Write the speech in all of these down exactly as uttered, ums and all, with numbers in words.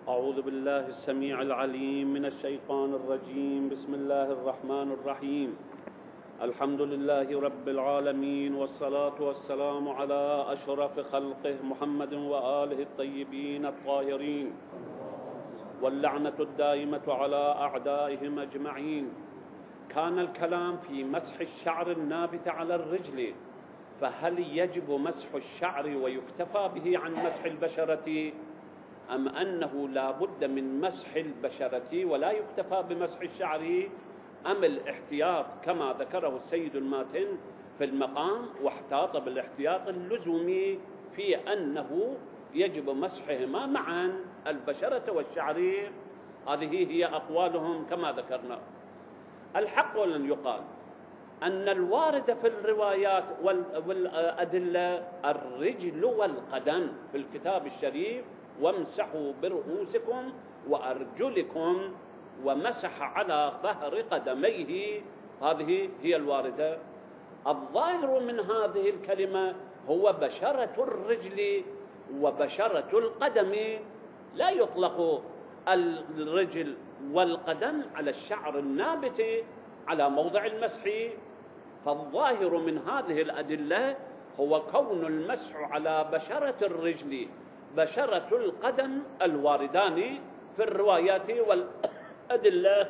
أعوذ بالله السميع العليم من الشيطان الرجيم. بسم الله الرحمن الرحيم. الحمد لله رب العالمين، والصلاة والسلام على أشرف خلقه محمد وآله الطيبين الطاهرين، واللعنة الدائمة على أعدائهم أجمعين. كان الكلام في مسح الشعر النابت على الرجل، فهل يجب مسح الشعر ويكتفى به عن مسح البشرة، أم أنه لا بد من مسح البشرة ولا يكتفى بمسح الشعر، أم الاحتياط كما ذكره السيد الماتن في المقام، واحتاط بالاحتياط اللزومي في أنه يجب مسحهما معا البشرة والشعر. هذه هي أقوالهم كما ذكرنا. الحق ولن يقال أن الوارد في الروايات والأدلة الرجل والقدم في الكتاب الشريف، وامسحوا برؤوسكم وأرجلكم، ومسح على ظهر قدميه، هذه هي الواردة. الظاهر من هذه الكلمة هو بشرة الرجل وبشرة القدم، لا يطلق الرجل والقدم على الشعر النابت على موضع المسح. فالظاهر من هذه الأدلة هو كون المسح على بشرة الرجل بشرة القدم الواردان في الروايات والأدلة.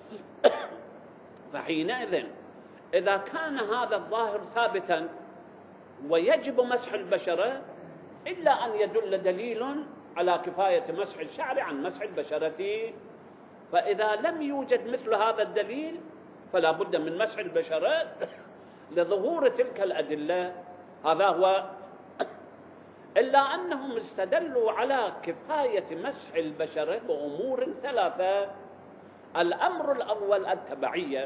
فحينئذ إذا كان هذا الظاهر ثابتا ويجب مسح البشرة، إلا أن يدل دليل على كفاية مسح الشعر عن مسح البشرة، فإذا لم يوجد مثل هذا الدليل فلا بد من مسح البشرة لظهور تلك الأدلة. هذا هو. إلا أنهم استدلوا على كفاية مسح البشرة بأمور ثلاثة. الأمر الأول التبعية.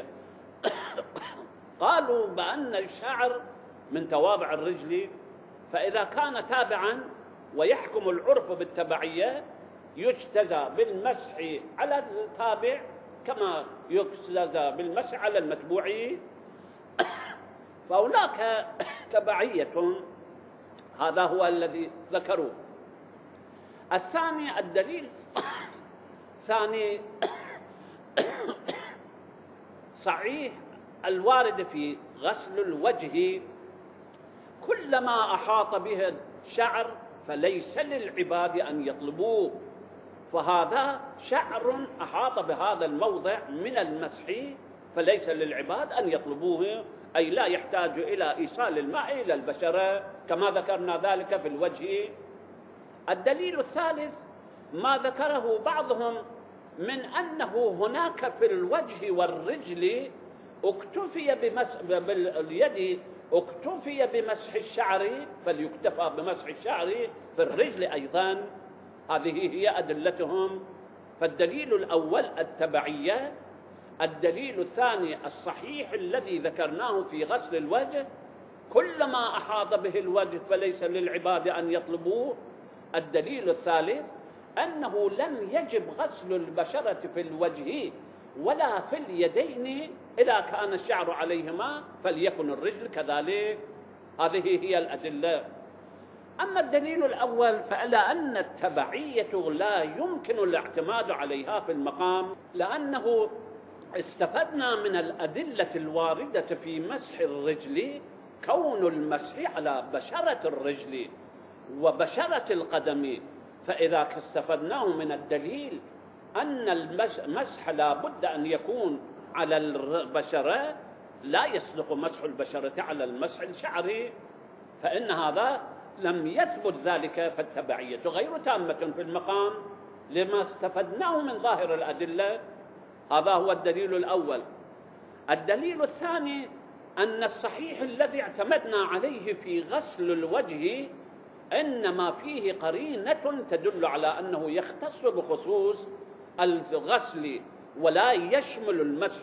قالوا بأن الشعر من توابع الرجل، فإذا كان تابعا ويحكم العرف بالتبعية يجتزى بالمسح على التابع كما يجتزى بالمسح على المتبوع، فهناك تبعية. هذا هو الذي ذكروه. الثاني الدليل ثاني صحيح الوارد في غسل الوجه، كلما أحاط به الشعر فليس للعباد أن يطلبوه، فهذا شعر أحاط بهذا الموضع من المسح فليس للعباد أن يطلبوه، أي لا يحتاج إلى إيصال الماء إلى البشرة كما ذكرنا ذلك في الوجه. الدليل الثالث ما ذكره بعضهم من أنه هناك في الوجه والرجل اكتفي بمسح باليد اكتفي بمسح الشعر فليكتفى بمسح الشعر في الرجل أيضا. هذه هي أدلتهم. فالدليل الأول التبعية، الدليل الثاني الصحيح الذي ذكرناه في غسل الوجه، كلما أحاط به الوجه فليس للعباد أن يطلبوه. الدليل الثالث أنه لم يجب غسل البشرة في الوجه ولا في اليدين إذا كان الشعر عليهما، فليكن الرجل كذلك. هذه هي الأدلة. أما الدليل الأول فإلى أن التبعية لا يمكن الاعتماد عليها في المقام، لأنه استفدنا من الأدلة الواردة في مسح الرجل كون المسح على بشرة الرجل وبشرة القدم، فإذا استفدناه من الدليل أن المسح لا بد أن يكون على البشرة، لا يصلح مسح البشرة على المسح الشعري، فإن هذا لم يثبت ذلك، فالتبعية غير تامة في المقام لما استفدناه من ظاهر الأدلة. هذا هو الدليل الأول. الدليل الثاني أن الصحيح الذي اعتمدنا عليه في غسل الوجه إنما فيه قرينة تدل على أنه يختص بخصوص الغسل ولا يشمل المسح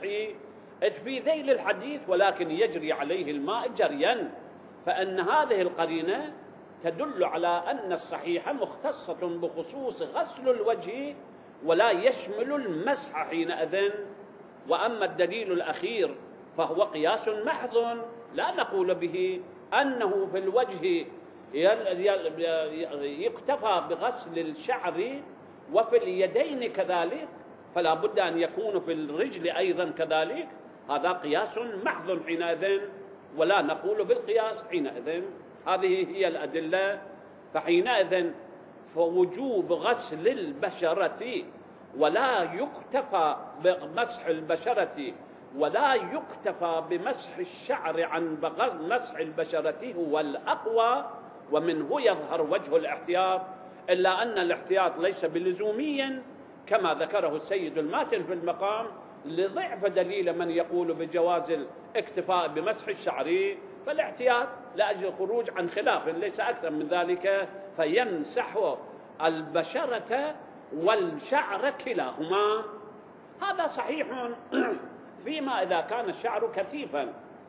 في ذيل الحديث، ولكن يجري عليه الماء جريا، فإن هذه القرينة تدل على أن الصحيح مختصة بخصوص غسل الوجه ولا يشمل المسح حينئذ. وأما الدليل الأخير فهو قياس محض، لا نقول به أنه في الوجه يكتفى بغسل الشعر وفي اليدين كذلك، فلا بد أن يكون في الرجل أيضا كذلك. هذا قياس محض حينئذ، ولا نقول بالقياس حينئذ. هذه هي الأدلة. فحينئذ فوجوب غسل البشرة ولا يكتفى بمسح البشرة ولا يكتفى بمسح الشعر عن مسح البشرة هو الأقوى، ومنه يظهر وجه الاحتياط، إلا أن الاحتياط ليس بلزومي كما ذكره السيد الماتن في المقام، لضعف دليل من يقول بجواز الاكتفاء بمسح الشعر، فالاحتياط لأجل الخروج عن خلاف ليس أكثر من ذلك، فيمسح البشرة والشعر كلاهما. هذا صحيح فيما إذا كان الشعر كثيفا.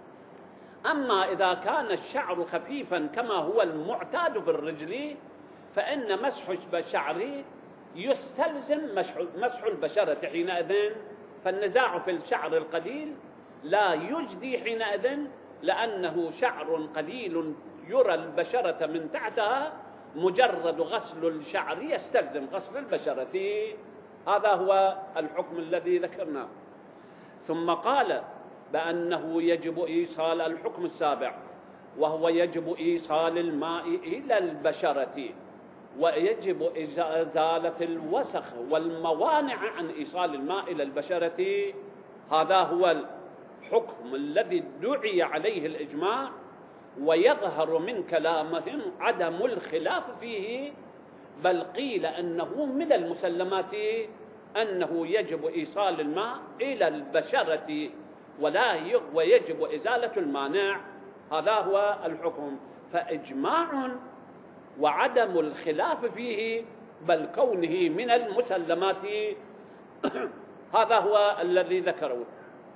أما إذا كان الشعر خفيفا كما هو المعتاد في الرجل، فإن مسح الشعر يستلزم مسح البشرة حينئذ. فالنزاع في الشعر القليل لا يجدي حينئذ، لأنه شعر قليل يرى البشرة من تحتها، مجرد غسل الشعر يستلزم غسل البشرة. هذا هو الحكم الذي ذكرناه. ثم قال بأنه يجب إيصال الحكم السابع، وهو يجب إيصال الماء إلى البشرة، ويجب إزالة الوسخ والموانع عن إيصال الماء إلى البشرة. هذا هو الحكم الذي دعي عليه الإجماع، ويظهر من كلامهم عدم الخلاف فيه، بل قيل أنه من المسلمات أنه يجب إيصال الماء إلى البشرة ولا ويجب إزالة المانع. هذا هو الحكم. فإجماع وعدم الخلاف فيه، بل كونه من المسلمات، هذا هو الذي ذكره.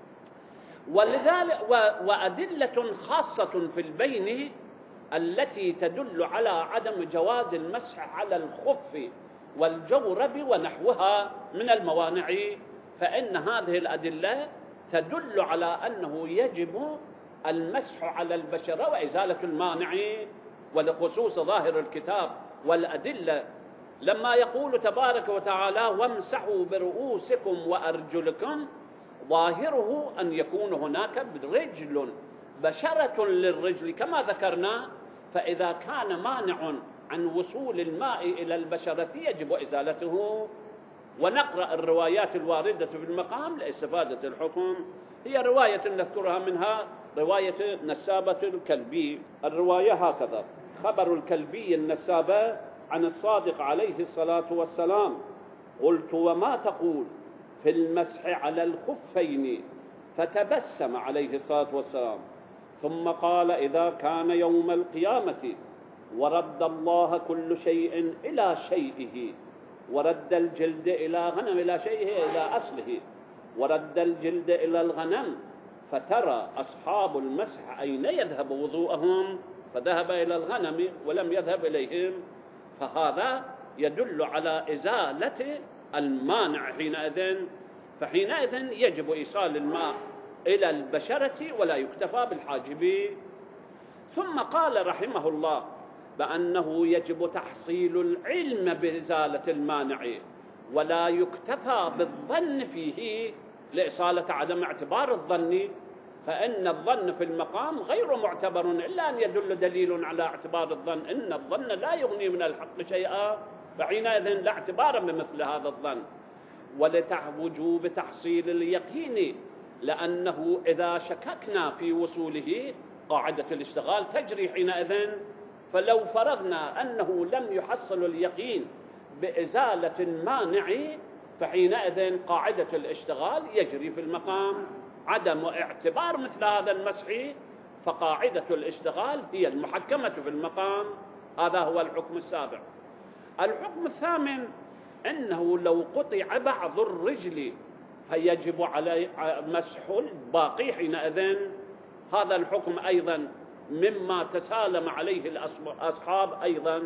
ولذلك وأدلة خاصة في البين التي تدل على عدم جواز المسح على الخف والجورب ونحوها من الموانع، فإن هذه الأدلة تدل على أنه يجب المسح على البشرة وإزالة المانع. ولخصوص ظاهر الكتاب والأدلة لما يقول تبارك وتعالى وامسحوا برؤوسكم وأرجلكم، ظاهره أن يكون هناك رجل بشرة للرجل كما ذكرنا، فإذا كان مانع عن وصول الماء إلى البشرة يجب إزالته. ونقرأ الروايات الواردة في المقام لاستفادة الحكم. هي رواية نذكرها منها رواية نسابة الكلبي. الرواية هكذا: خبر الكلبي النسابة عن الصادق عليه الصلاة والسلام: قلت وما تقول في المسح على الخفين؟ فتبسم عليه الصلاة والسلام، ثم قال: إذا كان يوم القيامة ورد الله كل شيء إلى شيئه، ورد الجلد إلى غنم إلى شيئه إلى أصله، ورد الجلد إلى الغنم، فترى أصحاب المسح أين يذهب وضوءهم، فذهب إلى الغنم ولم يذهب إليهم، فهذا يدل على إزالة المانع حينئذ. فحينئذ يجب إيصال الماء إلى البشرة ولا يكتفى بالحاجب. ثم قال رحمه الله بأنه يجب تحصيل العلم بإزالة المانع، ولا يكتفى بالظن فيه لإصالة عدم اعتبار الظن، فإن الظن في المقام غير معتبر إلا أن يدل دليل على اعتبار الظن. إن الظن لا يغني من الحق شيئا، فحينئذ لا اعتبار بمثل هذا الظن. ولوجوب تحصيل اليقين، لأنه إذا شككنا في وصوله قاعدة الاشتغال تجري حينئذ. فلو فرضنا أنه لم يحصل اليقين بإزالة المانع، فحينئذ قاعدة الاشتغال يجري في المقام عدم اعتبار مثل هذا المسح، فقاعدة الاشتغال هي المحكمة في المقام. هذا هو الحكم السابع. الحكم الثامن أنه لو قطع بعض الرجل فيجب عليه مسح الباقي حينئذ. هذا الحكم أيضا مما تسالم عليه الأصحاب، أيضا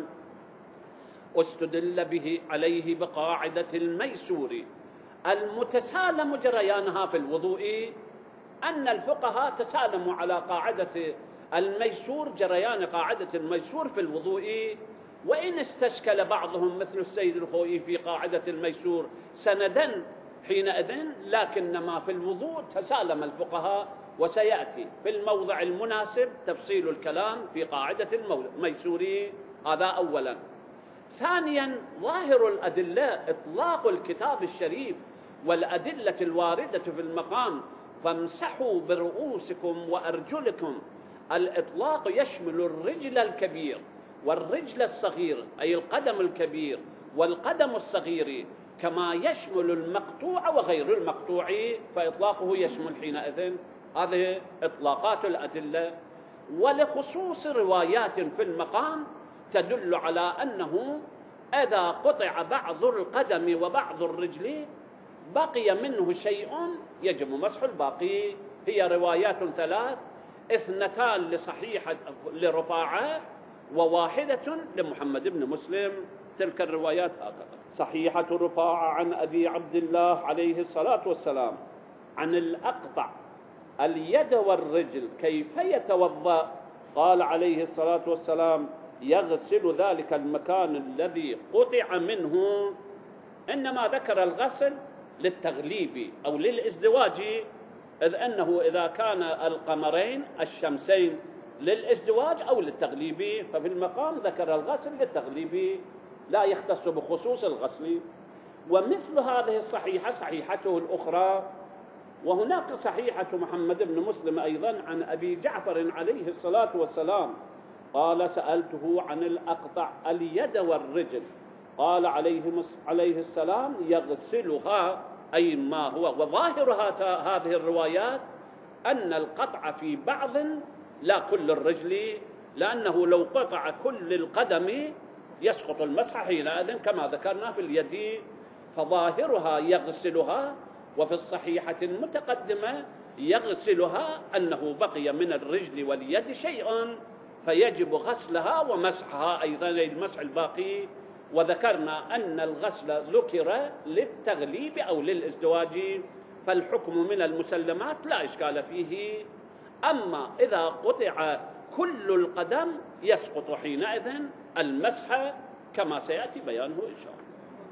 استدل به عليه بقاعدة الميسور المتسالم جريانها في الوضوء، أن الفقهاء تسالموا على قاعدة الميسور، جريان قاعدة الميسور في الوضوء، وإن استشكل بعضهم مثل السيد الخوئي في قاعدة الميسور سندا حينئذ، لكنما في الوضوء تسالم الفقهاء، وسيأتي في الموضع المناسب تفصيل الكلام في قاعدة الميسور. هذا أولا. ثانيا، ظاهر الأدلة إطلاق الكتاب الشريف والأدلة الواردة في المقام، فامسحوا برؤوسكم وأرجلكم. الإطلاق يشمل الرجل الكبير والرجل الصغير، أي القدم الكبير والقدم الصغير، كما يشمل المقطوع وغير المقطوع، فإطلاقه يشمل حينئذ. هذه إطلاقات الأدلة. ولخصوص روايات في المقام تدل على أنه إذا قطع بعض القدم وبعض الرجل بقي منه شيء يجب مسح الباقي. هي روايات ثلاث، اثنتان لصحيحة لرفاعة وواحدة لمحمد بن مسلم. تلك الروايات هكذا: صحيحة رفاعة عن أبي عبد الله عليه الصلاة والسلام عن الأقطع: اليد والرجل كيف يتوضأ؟ قال عليه الصلاة والسلام: يغسل ذلك المكان الذي قطع منه. إنما ذكر الغسل للتغليب أو للازدواج، إذ أنه إذا كان القمرين الشمسين للازدواج أو للتغليب، ففي المقام ذكر الغسل للتغليب، لا يختص بخصوص الغسل. ومثل هذه الصحيحة صحيحته الأخرى، وهناك صحيحة محمد بن مسلم أيضا عن أبي جعفر عليه الصلاة والسلام قال: سألته عن الأقطع: اليد والرجل. قال عليه السلام: يغسلها، أي ما هو. وظاهر هذه الروايات أن القطع في بعض لا كل الرجل، لأنه لو قطع كل القدم يسقط المسح حينئذ كما ذكرنا في اليد، فظاهرها يغسلها. وفي الصحيحة المتقدمة يغسلها أنه بقي من الرجل واليد شيء، فيجب غسلها ومسحها أيضا، المسح الباقي. وذكرنا أن الغسل ذكر للتغليب أو للازدواج، فالحكم من المسلمات لا إشكال فيه. أما إذا قطع كل القدم يسقط حينئذ المسح كما سيأتي بيانه إن شاء الله.